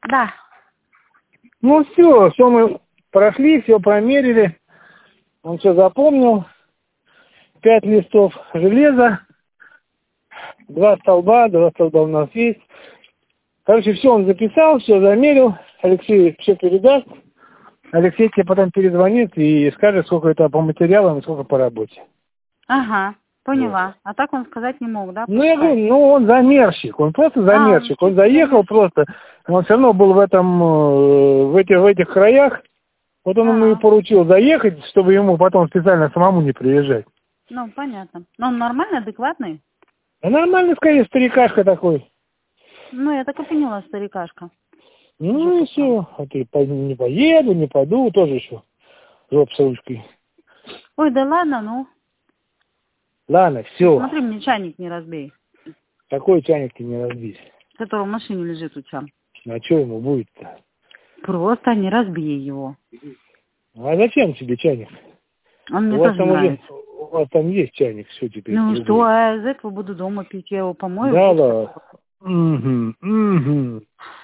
Да. Ну все мы прошли, все промерили. Он все запомнил. 5 листов железа, 2 столба у нас есть. Короче, все он записал, все замерил. Алексей все передаст. Алексей тебе потом перезвонит и скажет, сколько это по материалам и сколько по работе. Ага, поняла. Вот. А так он сказать не мог, да? Ну, я говорю, он замерщик, он просто замерщик. Он заехал просто, он все равно был в этом, в этих краях. Вот он ему и поручил заехать, чтобы ему потом специально самому не приезжать. Ну, понятно. Но он нормальный, адекватный? А нормально, скорее, старикашка такой. Ну, я так и поняла, старикашка. Ну и все. А ты не поеду, не пойду, тоже еще. Жоп с ручкой. Ой, да ладно, ну. Ладно, все. Смотри, мне чайник не разбей. Какой чайник ты не разбить? Который в машине лежит у тебя. А что ему будет-то? Просто не разбей его. А зачем тебе чайник? Он мне тоже нравится. У вас там есть чайник, все теперь. Ну другой. что, а из этого буду дома пить, я его помою. Да, ладно. Угу.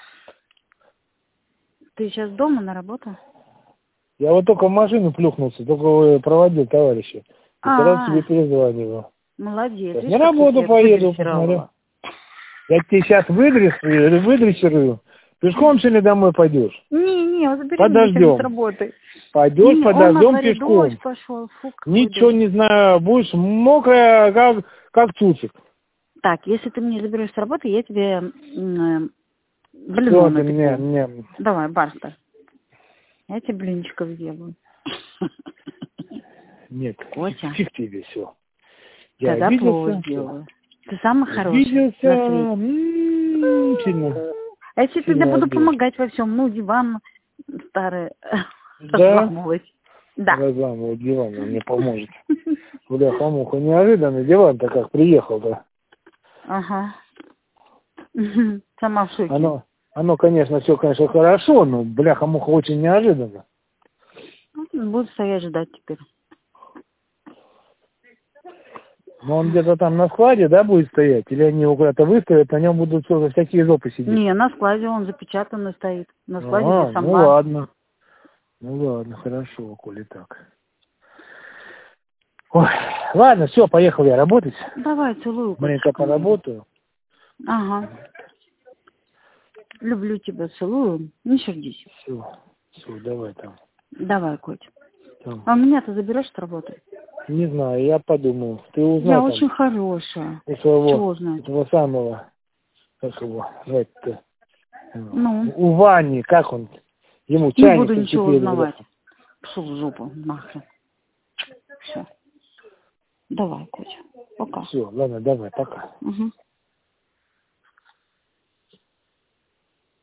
Ты сейчас дома на работу? Я вот только в машину плюхнулся, только проводил товарища. И когда тебе перезванивал. Молодец. На работу поеду, посмотрю. Я тебе сейчас выдрессирую. Пешком сегодня домой пойдешь? Не, забери подождем. Меня с работы. Пойдешь, подождем пешком. Дождь пошел. Фу, ничего не знаю, будешь мокрая, как цуцик. Так, если ты мне заберешь с работы, я тебе блинов напеку. Давай, барста. Я тебе блинчиков сделаю. Нет, Котя. фиг тебе все. Я тогда плохо сделаю. Ты самый хороший на свете. Сильно. А если тогда буду помогать во всем, ну, диван старый разламывать. Да. Разламывать диван, он мне поможет. Бляха-муха, неожиданно диван-то как приехал-то. Ага. Сама в шоке. Оно, конечно, все, конечно, хорошо, но бляха-муха очень неожиданно. Буду стоять ждать теперь. Но он где-то там на складе, да, будет стоять? Или они его куда-то выставят, на нем будут всякие жопы сидеть? Не, на складе он запечатанный стоит. На складе здесь ну ладно. Ну ладно, хорошо, коли так. Ой, ладно, все, поехал я работать. Давай, целую. Маленько поработаю. Ага. Люблю тебя, целую. Не сердись. Все, давай там. Давай, Котя. Там. А меня-то заберешь с работы? Не знаю, я подумал. Ты узнал Я там, очень хорошая. у этого самого, как его звать-то? Ну? У Вани, как он? Ему не чайник. буду ничего узнавать. Пошел в жопу, нахрен. Все. Давай, Котя. Пока. Все, ладно, давай, пока. Угу.